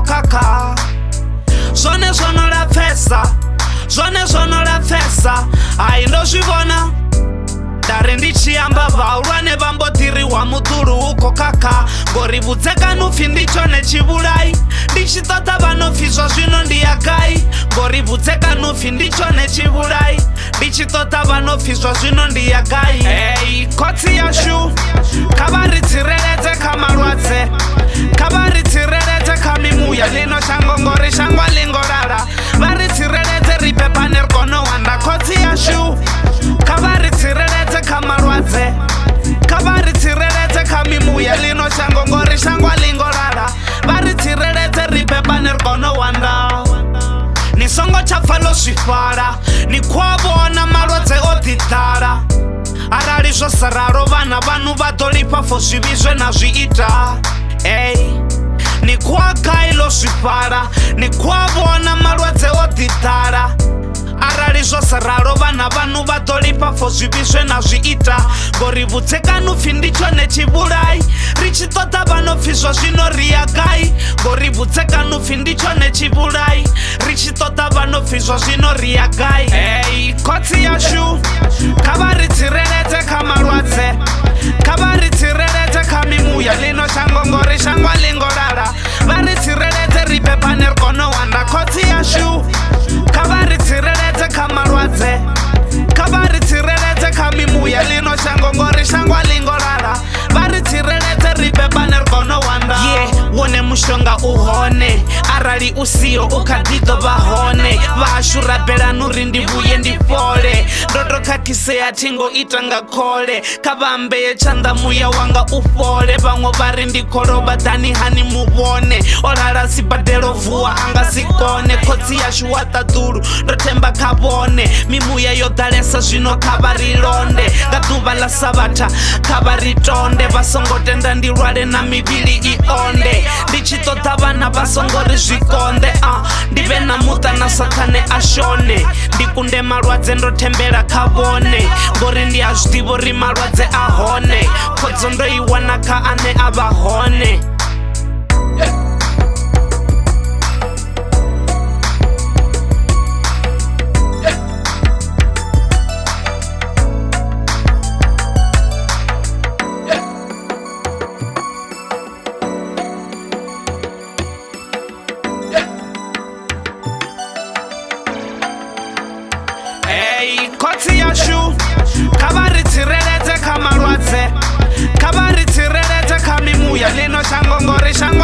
uko kaka. Zone zono la fesa, zone zono la fesa. Ai ndo zvibona dare ndichiyamba vaurwane vambotiriwa mudhuru uko kaka. Ngoribvudze kanufi ndicho nechibulai, ndichitota vanofizwa zvino ndiyakai. Ngoribvudze kanufi ndicho nechibulai, ndichitota vanofizwa zvino ndiyakai. Hey, kotsi yashu kavaritsireredze kamarwadze, kavaritsireredze kamimuya lino shango ngori shangwa lingorara. Varitsireredze ripepa nergono wanda. Kotsi yashu kavaritsireredze kamarwadze, kavaritsireredze kamimuya lino shango ngori shangwa lingorara. Varitsireredze ripepa nergono wanda. Ni songo chafalo swifara, ni kwavona malwadze odhitara. Arali zvo sararo vana vanhu vatolipa fo zvivizve nazviita. Hey, ni kwakailo swifara, ni kwavona malwadze odhitara. Arali zvo sararo vana vanhu vatolipa fo zvivizve nazviita. Ngoribvudze kanufi ndicho nechibulai, richitota vanofizwa zvino riyakai. Ngoribvudze kanufi ndicho nechibulai, richitota vanofizwa zvino riyakai. Hey, kotsi yashu kavaritsireredze kamarwadze, kavaritsireredze kamimuya lino shango ngori shangwa lingorara. Varitsireredze ripepa nergono wanda. Kotsi yashu kavaritsireredze kamarwadze, kavaritsireredze kamimuya lino shango ngori shangwa lingorara. Varitsireredze ripepa nergono wanda. Wone mushonga uhone, arali usiyo ukadito vahone. Vashura bela nuri ndivuye ndifole, ndoto kakisea tingo itanga kole. Kavambeye chanda muya wanga ufole, vamwe vari ndikoroba dani hani muvone. Orara sibadelo vuwa anga sikone. Kotsi yashu watadhuru ndotemba kavone, mimuya yodhalesa zvino kavarilonde. Ngaduva la savata kavaritonde, vasongotenda ndirware na mivili ionde. Ndichitota vana vasongori zvikonde, ndive na muta na satane ashone. Ndikunde malwadze ndotembera kavone, ngori ndiyazvidivo ri malwadze ahone. Kodzo ndoiwana ka ane avahone. Hey, kotsi yashu kavaritsireredze kamarwadze, kavaritsireredze kamimuya lino shango ngori shango